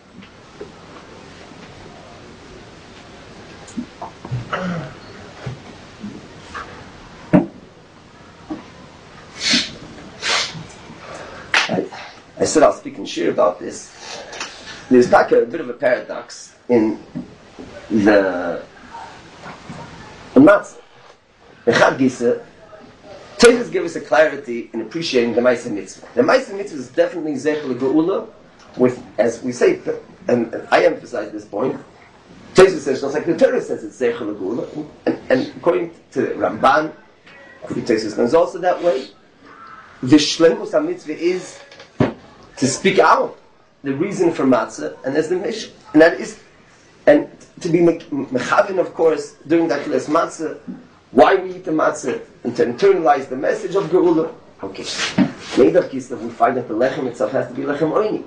I said I'll speak in shir about this. There's like a bit of a paradox in the matzah. In Chad Gisa, Tosfos give us a clarity in appreciating the Ma'aseh Mitzvah. The Ma'aseh Mitzvah is definitely Zecher L'Geula, with, as we say, and I emphasize this point, Tosfos says, just like the Torah says, it's Zecher L'Geula, and according to Ramban, Tosfos knows also that way, the Shleimus HaMitzvah is to speak out the reason for matzah, and there's the mission, and that is, and to be mechavin, of course, during that last matzah, why we eat the matzah, and to internalize the message of Geula. Okay, Meidach Kislev, we find that the lechem itself has to be lechem oini.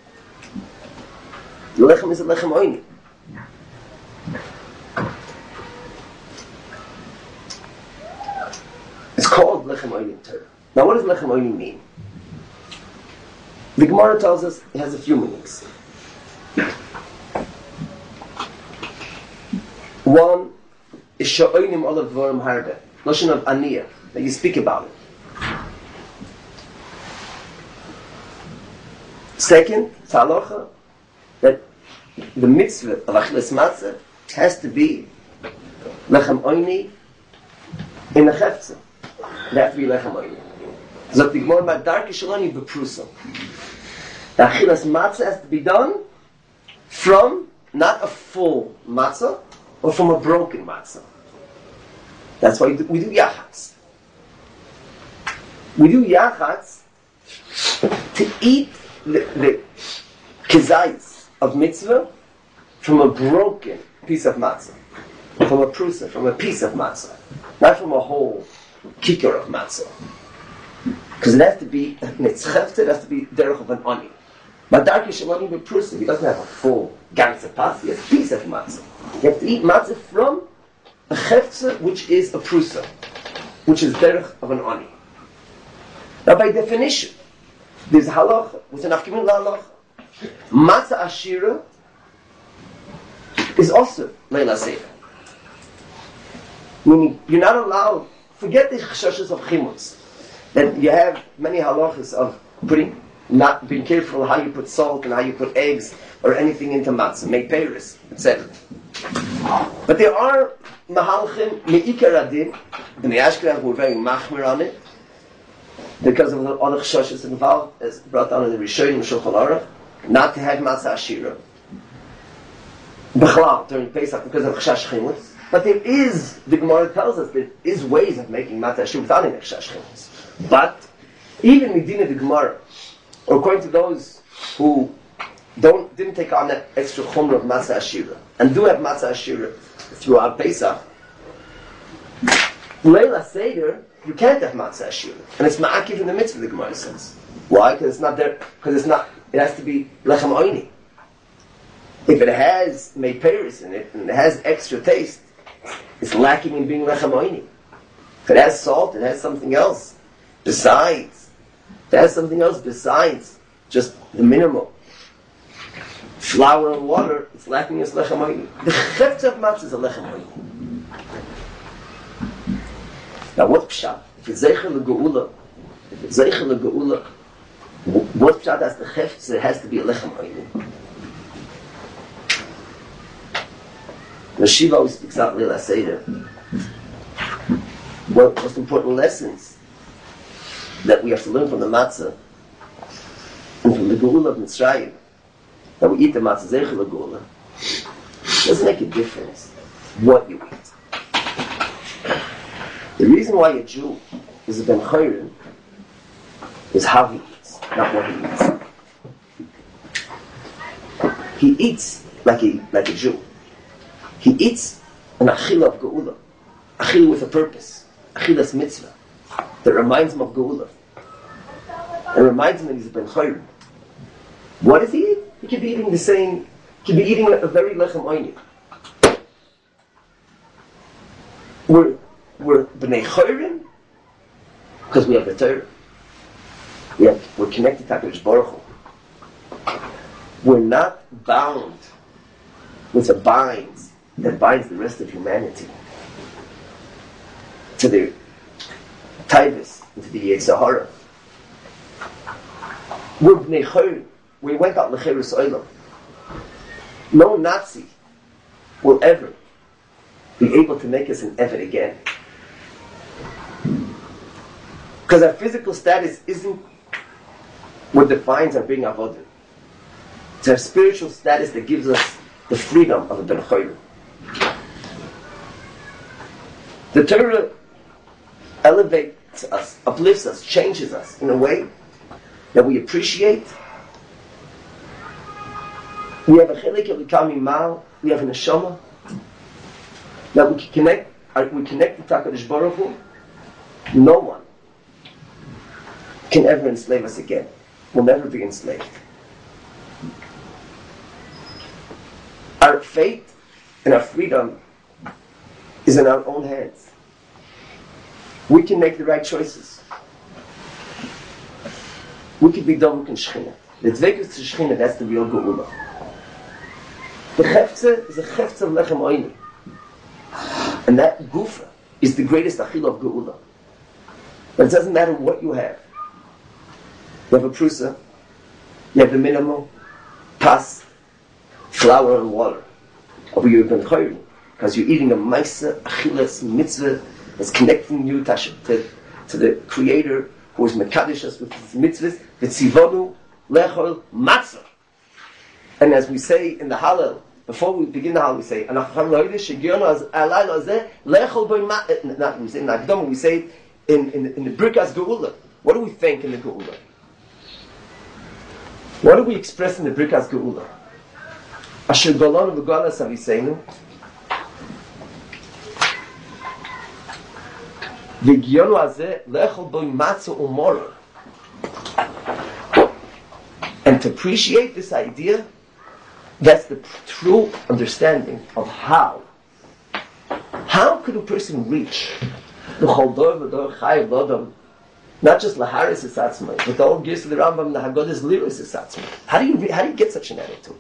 The lechem is a lechem oini. It's called lechem oini in Torah. Now, what does lechem oini mean? The Gemara tells us it has a few meanings. One is sha'oinim olav dvorim harbe, notion of aniyah, that you speak about it. Second, it's halacha, that the mitzvah of achilas matzah has to be lechem oini in a chefza. It has to be lechem oini. Zot the Gemara ma darke shaloni beprusa. The achilas matzah has to be done from not a full matzah, or from a broken matzah. That's why we do yachatz. We do yachatz to eat the kizayis of mitzvah from a broken piece of matzah, from a prusa, from a piece of matzah, not from a whole kikar of matzah. Because it has to be nitzchefte, it has to be derech of an ani. But darke shaloni beprusa, he doesn't have a full ganze pas, he has a piece of matzah. You have to eat matzah from a chefze, which is a prusa, which is derech of an ani. Now, by definition, there's halach, with an afkimin halach. Matzah ashira is also leila seder. Meaning, you're not allowed, forget the chashashas of chimutz, that you have many halachas of putting not being careful how you put salt and how you put eggs or anything into matzah, make peiros, etc. But there are mahalchim me'ikar adin, and the Ashkenaz were very machmir on it, because of the other chashashos involved, as brought down in the Rishonim Shulchan Aruch, not to have matzah ashira b'chlal during Pesach because of chashash chimus. But there is, the Gemara tells us, there is ways of making matzah ashira without any chashash chimus. But even Medina the Gemara, or according to those who didn't take on that extra chumrah of matzah ashira and do have matzah ashira throughout Pesach, Leila Seder, you can't have matzah ashira, and it's ma'akiv in the mitzvah. The Gemara says, why? Because it's not there. Because it's not. It has to be lechem oini. If it has meiperis in it and it has extra taste, it's lacking in being lechem oini. If it has salt, it has something else besides. If it has something else besides just the minimal flour and water, it's lacking in lechem oini. The chefetz of matzah is a lechem oini. Now what pshat? If it's zeicher legeula, what pshat has the chefetz? It has to be a lechem oini. The Shiva always speaks out Leila Seder. One of the most important lessons that we have to learn from the matzah and from the geula of Mitzrayim, that we eat the matzah zeicher legeula, doesn't make a difference what you eat. The reason why a Jew is a ben chayrin is how he eats, not what he eats. He eats like a Jew. He eats an achila of geula, achila with a purpose, achilas mitzvah, that reminds him of geula, and reminds him that he's a ben chayrin. What does he eat? He could be eating the same. He could be eating a very lechem oini. We're b'nei chayrin because we have the Torah. We're connected to HaKadosh Baruch Hu. We're not bound with a bind that binds the rest of humanity to the Taivus, to the Yetzirah. We're b'nei chayrin. We went out l'cheres olam. No Nazi will ever be able to make us an eved again. Because our physical status isn't what defines our being avodah. It's our spiritual status that gives us the freedom of a ben chayrin. The Torah elevates us, uplifts us, changes us in a way that we appreciate. We have a chelik of becoming mal. We have a neshama that we can connect to HaKadosh Baruch Hu. No one can ever enslave us again. We'll never be enslaved. Our fate and our freedom is in our own hands. We can make the right choices. We can be dovuk in Shechina. The dvekus to Shechina, that's the real geula. The chefze is a chefze of lechem oini. And that gufa is the greatest achila of geula. But it doesn't matter what you have. You have a prusa, you have the minimal, pas, flour and water. Or you're ben chayrin, because you're eating a maisa, achilas, mitzvah, that's connecting you to the Creator, who is mekadosh us with his mitzvahs, v'tzivonu lechol matzah. And as we say in the Hallel, before we begin the Hallel, we say, not we say in Akdom, we say in the Birkas Geula. What do we think in the Geula? What do we express in the Birkas Geula? Asher golanu v'golas aviseinu v'gionu hazeh lechol boi matzah umorah. And to appreciate this idea, that's the true understanding of how. How could a person reach the Choldor v'dor Chayev Lodom, not just Laharis Esatzmai, but the old gears of the Rambam, the Haggadah's Liris Esatzmai? How do you get such an attitude?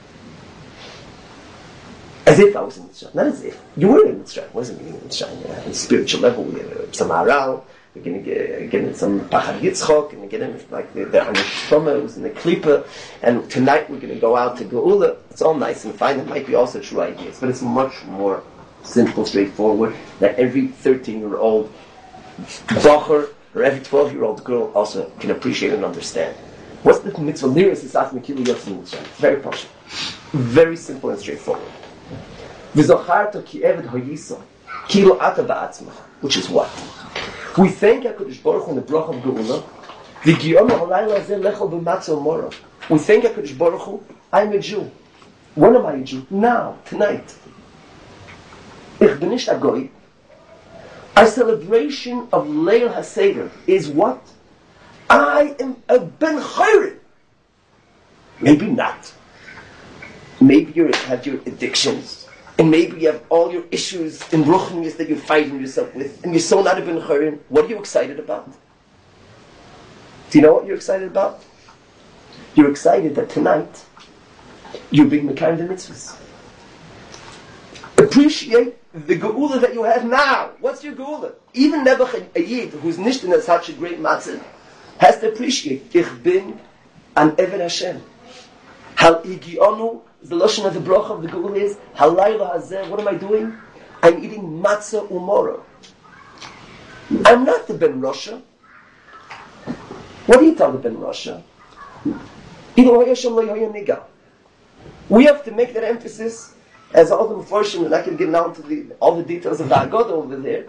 As if I was in Mitzrayim. Not as if. You were in Mitzrayim. Wasn't in Mitzrayim. On a spiritual level, we have some Aral, We're going to get in some Pachad Yitzchok, and get in like the Anishama who's in the Klippa, and tonight we're going to go out to Geula. It's all nice and fine. It might be also true ideas, but it's much more simple, straightforward, that every 13-year-old Bacher or every 12-year-old girl also can appreciate and understand. What's the mitzvah? Liris is asking Kilu Yotzim Mitzrayim. It's very posh. Very simple and straightforward. V'zocharto ki eved hoyiso, kilo ata ba'atzmach. Which is what? We thank HaKadosh Baruch Hu in the Brach of Geula. V'giyomu halayla hazeh lechol b'matzah umorah. We thank HaKadosh Baruch Hu. I'm a Jew. When am I a Jew? Now, tonight. Ich bin nicht a Goy. Our celebration of Leil HaSeder is what? I am a Ben Chayrin. Maybe not. Maybe you have your addictions, and maybe you have all your issues and ruchnius that you're fighting yourself with, and you're so not a Ben Chayrin. What are you excited about? Do you know what you're excited about? You're excited that tonight you're being Mekayim the mitzvahs. Appreciate the geula that you have now. What's your geula? Even Nebuch a Yid, who's nicht in such a great matzah, has to appreciate, ich bin an Eved Hashem. Hal igionu, the lashon of the bracha of the geula is, halayla hazeh, what am I doing? I'm eating matzah umorah. I'm not the Ben Rasha. What do you tell the Ben Rasha? We have to make that emphasis, as all the Mepharshim, and I can get down to all the details of the Haggadah over there.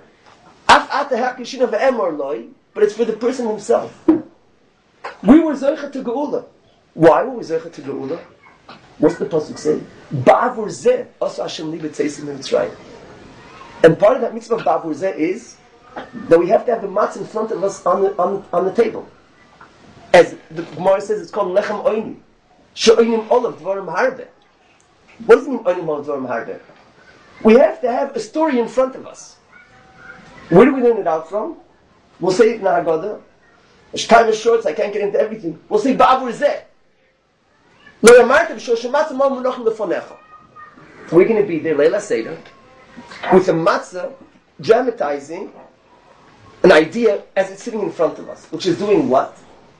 But it's for the person himself. We were Zocha to Geula. Why were we Zocha to Geula? What's the pasuk say? Ba'avur zeh asa Hashem li b'tzeisim mitzrayim. And part of that mitzvah of Ba'avur zeh is that we have to have the matzah in front of us on the table. As the Gemara says, it's called lechem oini. She'oinim olav dvarim harbe. What does it mean, oinim olav dvarim harbe? We have to have a story in front of us. Where do we learn it out from? We'll say it in the Haggadah. It's time is short, so I can't get into everything. We'll say ba'avur zeh. Lo yamartem shoshematza mal munachim lefonecha. We're going to be there, Leila Seder, with a matzah dramatizing an idea as it's sitting in front of us, which is doing what?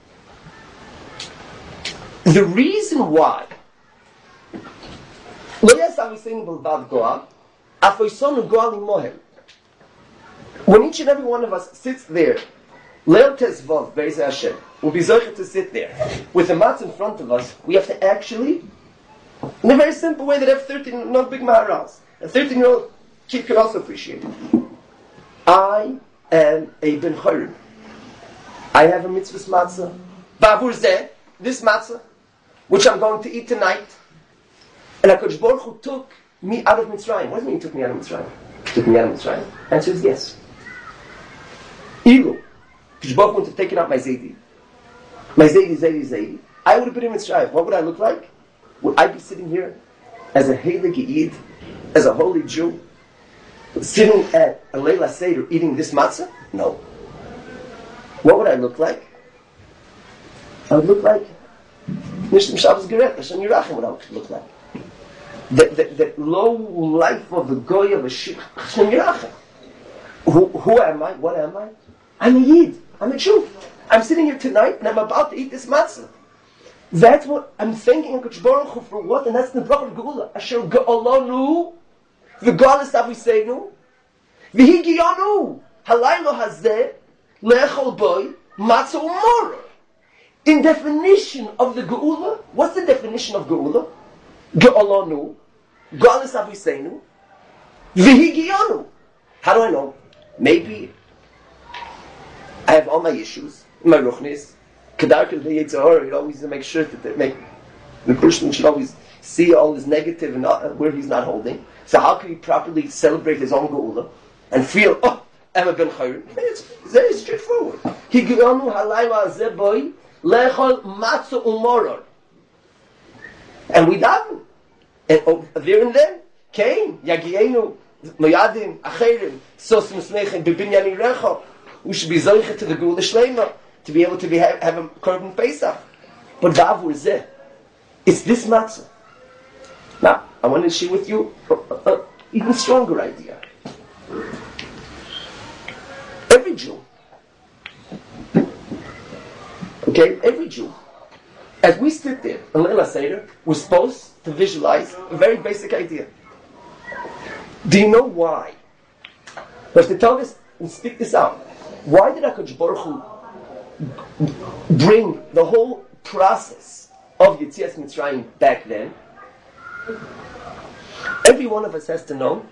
The reason why when each and every one of us sits there, Leil Tezvav, Be'ez Hashem, will be zocher to sit there with the matzah in front of us. We have to actually, in a very simple way that have 13, not big maharals, a 13-year-old kid can also appreciate it. I am a Ben Chayrim. I have a mitzvah matzah. Ba'avur zeh, this matzah, which I'm going to eat tonight. And HaKadosh Baruch Hu took me out of Mitzrayim. What does it mean he took me out of Mitzrayim? He took me out of Mitzrayim? Answer is yes. Ilu, HaKadosh Baruch Hu wanted to take out my Zaydi. My Zaydi. I would have been in Mitzrayim. What would I look like? Would I be sitting here as a Heilig Yid, as a holy Jew, sitting at a Leila Seder eating this matzah? No. What would I look like? I would look like Nishtim Shabbos Geret, Hashem Yirachim, what I would look like. The low life of the Goy of Hashem Yirachim. Who am I? What am I? I'm a Yid. I'm a Jew. I'm sitting here tonight and I'm about to eat this matzah. That's what I'm thanking HaKadosh Baruch Hu for what? And that's the bracha of Geula. Asher Ge'olanu v'Galus Aviseinu v'Higiyanu halaylo hazeh le'echol boy matzah umorah. In definition of the Geula, what's the definition of Geula? Ge'olanu, Galus Aviseinu, v'Higiyanu. How do I know? Maybe I have all my issues, my ruchnis. Kedarkel the Yitzhahara, you always make sure that the person should always see all his negative and where he's not holding. So how can he properly celebrate his own Geula and feel, oh, I'm a Ben Chayrim? It's very straightforward. Higiyanu halayla hazeh boy lechol matzah umorah. And we daven. And there and then came Yagienu Moyadim Acherim Sos Musnechen Bibinyan Irecha. We should be zoichet to the Geula Shleima to be able to have a Korban Pesach. But Ba'avur zeh, it's this matzah. Now, I want to share with you an even stronger idea. Every Jew Okay? Every Jew. As we sit there in Leila Seder, we're supposed to visualize a very basic idea. Do you know why? But to tell us and speak this out. Why did HaKadosh Baruch Hu bring the whole process of Yetzias Mitzrayim back then? Every one of us has to know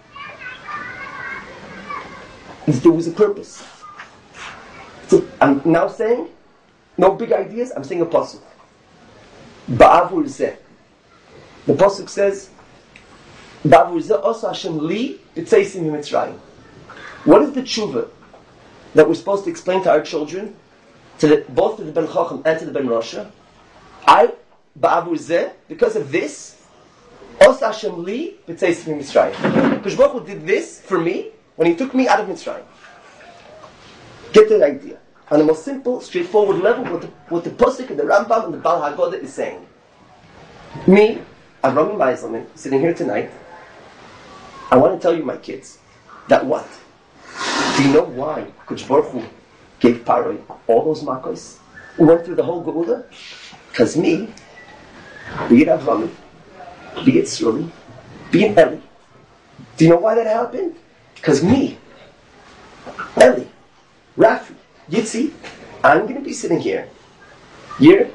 that there was a purpose. So I'm now saying, no big ideas, I'm saying a pasuk. Ba'avur zeh. The pasuk says, Ba'avur zeh osa Hashem li b'tzeisim mitzrayim. What is the tshuva that we're supposed to explain to our children, both to the Ben Chacham and to the Ben Rasha? Ba'avur zeh, because of this, osa Hashem li b'tzeisim mitzrayim. Because Baruch Hu did this for me when He took me out of Mitzrayim. Get the idea. On the most simple, straightforward level, what the Pasuk and the Rambam and the Baal HaGoda is saying. Me, Avrami Meiselman, sitting here tonight, I want to tell you, my kids, that what? Do you know why Kodesh Baruch Hu gave Paroi all those makos? We went through the whole Geula? Because me, be it Avrami, be it Sruli, be it Eli. Do you know why that happened? Because me, Eli, Rafi, Yitzi, I'm going to be sitting here, year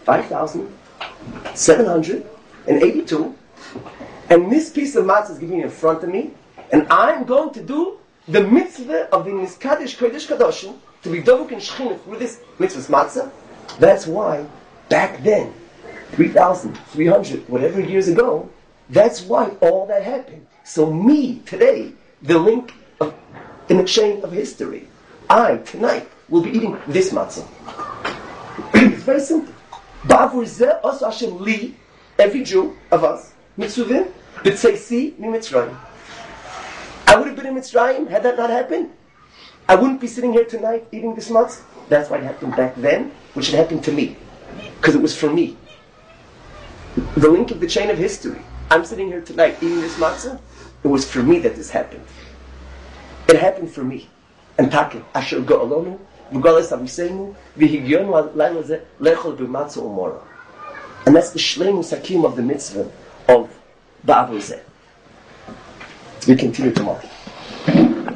5,782, and this piece of matzah is giving in front of me, and I'm going to do the mitzvah of the Niskadesh Kodesh Kadoshim, to be Dovuk and Shechina through this mitzvah's matzah. That's why, back then, 3,300, whatever years ago, that's why all that happened. So me, today, the link in the chain of history, I, tonight, will be eating this matzah. It's very simple. Ba'avur zeh osa Hashem li, every Jew of us, mitzuvim, b'tzeisi mi Mitzrayim. I would have been in Mitzrayim had that not happened. I wouldn't be sitting here tonight eating this matzah. That's why it happened back then, which had happened to me. Because it was for me. The link of the chain of history. I'm sitting here tonight eating this matzah. It was for me that this happened. It happened for me. And Takel, Asher Go'alonu, V'golas Aviseinu, V'higyon Laila Zeh, Lechol B'matzah Umora. And that's the Shleimus Hakim of the mitzvah of Ba'avur Zeh. We continue tomorrow.